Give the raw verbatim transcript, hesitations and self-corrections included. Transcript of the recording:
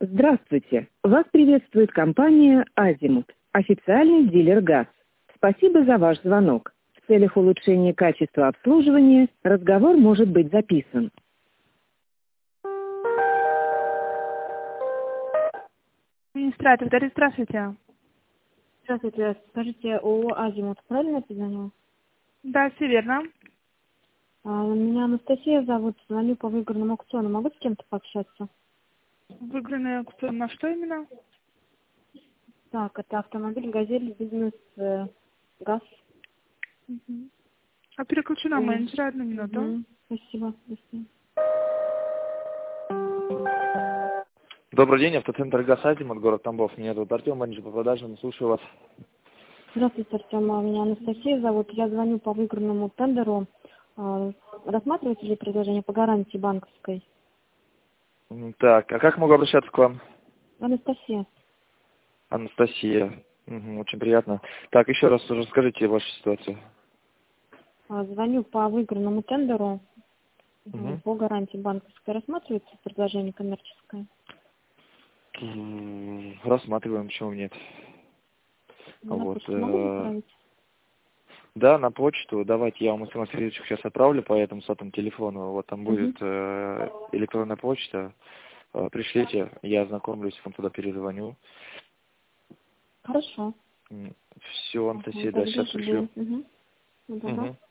Здравствуйте! Вас приветствует компания «Азимут», официальный дилер ГАЗ. Спасибо за ваш звонок. В целях улучшения качества обслуживания разговор может быть записан. Администратор, Дарья, здравствуйте. Здравствуйте. Скажите, ООО «Азимут» правильно я позвонила? Да, все верно. А, меня Анастасия зовут, звоню по выигранному аукциону. Могу с кем-то пообщаться? Выигранный аукцион на что именно? Так, это автомобиль «Газель Бизнес э, ГАЗ». Угу. А переключу на менеджера одну минуту. Угу. Спасибо. Спасибо. Добрый день, автоцентр ГАЗ «Азимут», город Тамбов. Меня зовут Артем, менеджер по продажам. Слушаю вас. Здравствуйте, Артем. Меня Анастасия зовут. Я звоню по выигранному тендеру. А, рассматриваете ли предложение по гарантии банковской? Так, а как могу обращаться к вам? Анастасия. Анастасия. Угу, очень приятно. Так, еще раз расскажите вашу ситуацию. А, звоню по выигранному тендеру. Угу. По гарантии банковской. Рассматривается предложение коммерческое? Рассматриваем, почему нет. На Вот. почту могу направить? Да, на почту. Давайте я вам смс-ку сейчас отправлю по этому сотовому телефону. Вот там будет Угу. э, электронная почта. Э, пришлите, я ознакомлюсь, вам туда перезвоню. Хорошо. Все, Анастасия, да, сейчас пришлю. Угу. Угу.